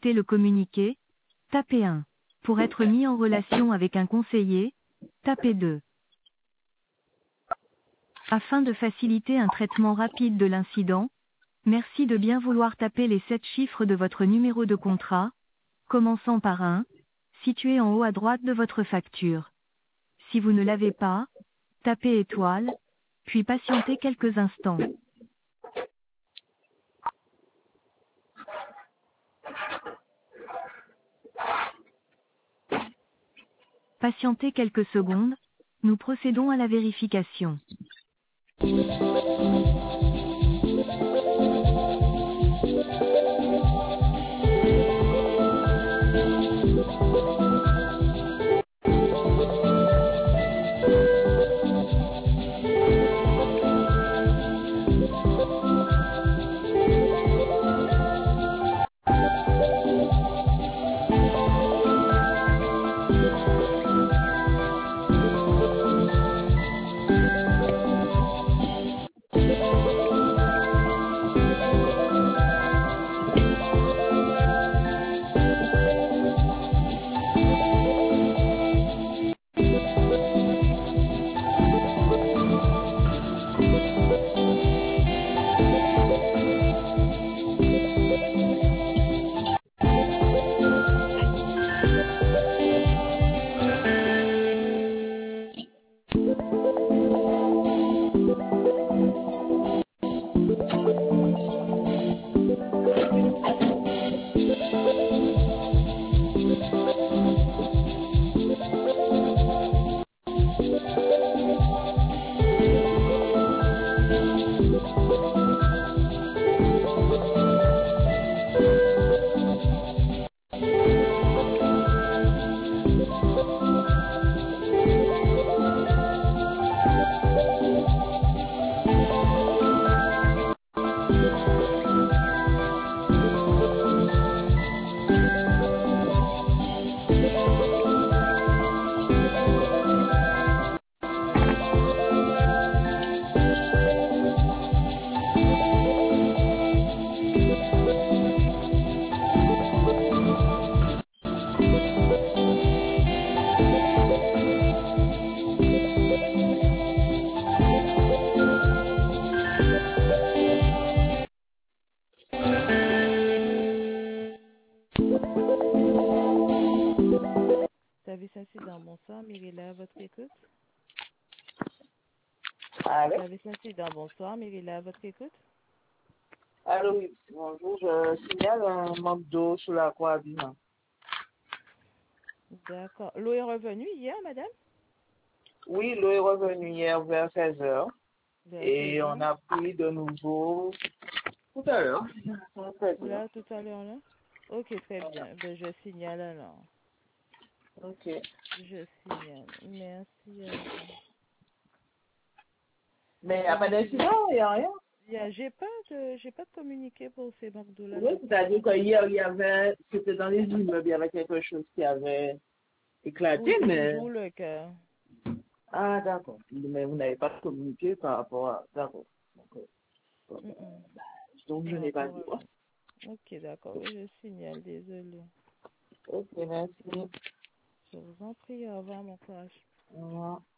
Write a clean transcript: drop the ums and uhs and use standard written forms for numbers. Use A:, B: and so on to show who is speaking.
A: consulter le communiqué, tapez 1. Pour être mis en relation avec un conseiller, tapez 2. Afin de faciliter un traitement rapide de l'incident, merci de bien vouloir taper les 7 chiffres de votre numéro de contrat, commençant par 1, situé en haut à droite de votre facture. Si vous ne l'avez pas, tapez étoile, puis patientez quelques instants. Patientez quelques secondes, nous procédons à la vérification.
B: Service incident, bonsoir, Myrilla, à votre écoute.
C: Allô?
B: Service incident, bonsoir, Myrilla, à votre écoute.
C: Allô, oui, bonjour. Je signale un manque d'eau sur la croix Abima.
B: D'accord. L'eau est revenue hier, madame?
C: Oui, l'eau est revenue hier vers 16 heures.
B: Vers
C: Et
B: 16
C: on
B: heures.
C: a pris de nouveau tout à l'heure.
B: Là, tout à l'heure, là? Ok, très bien. Ben, je signale alors.
C: Ok.
B: Je signale. Merci à vous.
C: Mais il n'y a pas
B: Donc,
C: d'incident, il n'y a rien.
B: j'ai pas de communiqué pour ces manques d'eau-là.
C: Oui, c'est-à-dire qu'hier, il y avait, c'était dans les immeubles, il y avait quelque chose qui avait éclaté,
B: Oui, c'est
C: mais...
B: toujours le cas.
C: Ah, d'accord. Mais vous n'avez pas communiqué par rapport à... D'accord.
B: Mm, mm.
C: Donc, je
B: Par
C: n'ai pas
B: rapport
C: dit.
B: à quoi? Ok, d'accord. Oui, je signale. Désolée.
C: Ok, merci.
B: Je vous en prie. Au revoir, mon courage.
C: Au revoir.